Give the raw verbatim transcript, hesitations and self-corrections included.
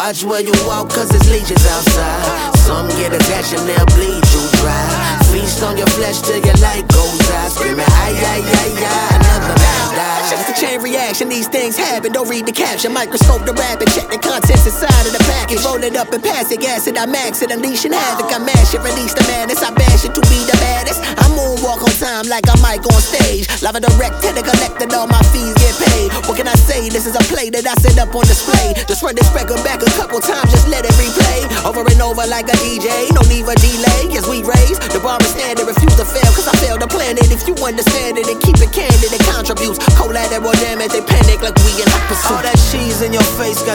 Watch where you walk, cause there's leeches outside. Some get attached and they'll bleed you dry. Feast on your flesh till your light goes out. Screaming, ay, ay, ay, ay, another man died. It's a chain reaction, these things happen. Don't read the caption, microscope the rap and check the contents inside of the package. Roll it up and pass it, gas it, I max it, unleashing havoc. I mash it, release the madness, I bash it to be the baddest. I moonwalk on time like I mic on stage. Live a direct to the collected, all my fees get paid. What can I say? This is a play that I set up on display. Just run this record back a couple times, just let it replay. Over and over like a D J, no need for delay. As we raise the bar is standard, refuse to fail, cause I failed to plan it. If you understand it and keep it candid, it contributes. Collateral damage, they panic like we in hot pursuit. All that cheese in your face got